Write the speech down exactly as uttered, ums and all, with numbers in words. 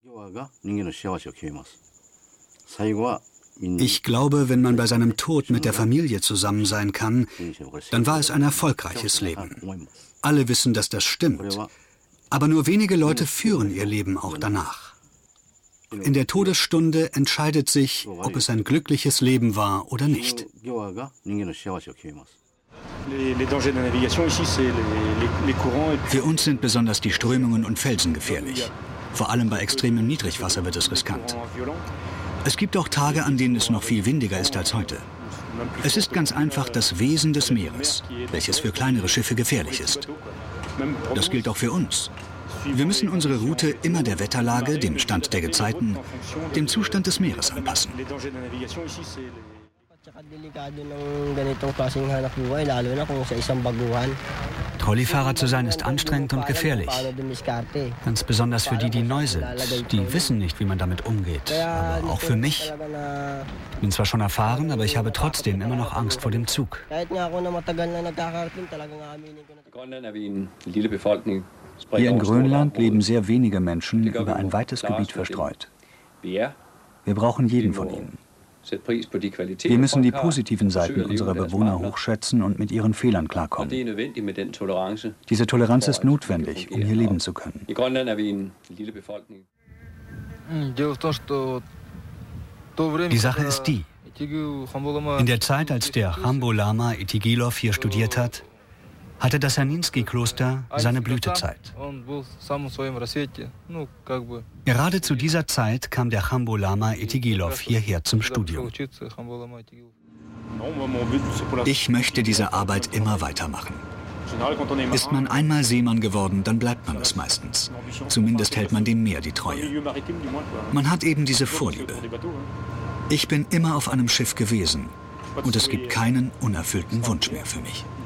Ich glaube, wenn man bei seinem Tod mit der Familie zusammen sein kann, dann war es ein erfolgreiches Leben. Alle wissen, dass das stimmt. Aber nur wenige Leute führen ihr Leben auch danach. In der Todesstunde entscheidet sich, ob es ein glückliches Leben war oder nicht. Für uns sind besonders die Strömungen und Felsen gefährlich. Vor allem bei extremem Niedrigwasser wird es riskant. Es gibt auch Tage, an denen es noch viel windiger ist als heute. Es ist ganz einfach das Wesen des Meeres, welches für kleinere Schiffe gefährlich ist. Das gilt auch für uns. Wir müssen unsere Route immer der Wetterlage, dem Stand der Gezeiten, dem Zustand des Meeres anpassen. Trolleyfahrer zu sein ist anstrengend und gefährlich. Ganz besonders für die, die neu sind. Die wissen nicht, wie man damit umgeht. Aber auch für mich. Ich bin zwar schon erfahren, aber ich habe trotzdem immer noch Angst vor dem Zug. Hier in Grönland leben sehr wenige Menschen über ein weites Gebiet verstreut. Wir brauchen jeden von ihnen. Wir müssen die positiven Seiten unserer Bewohner hochschätzen und mit ihren Fehlern klarkommen. Diese Toleranz ist notwendig, um hier leben zu können. Die Sache ist die: In der Zeit, als der Jambo Lama Itigilov hier studiert hat, hatte das Herninsky-Kloster seine Blütezeit. Gerade zu dieser Zeit kam der Jambo Lama Itigilov hierher zum Studium. Ich möchte diese Arbeit immer weitermachen. Ist man einmal Seemann geworden, dann bleibt man es meistens. Zumindest hält man dem Meer die Treue. Man hat eben diese Vorliebe. Ich bin immer auf einem Schiff gewesen und es gibt keinen unerfüllten Wunsch mehr für mich.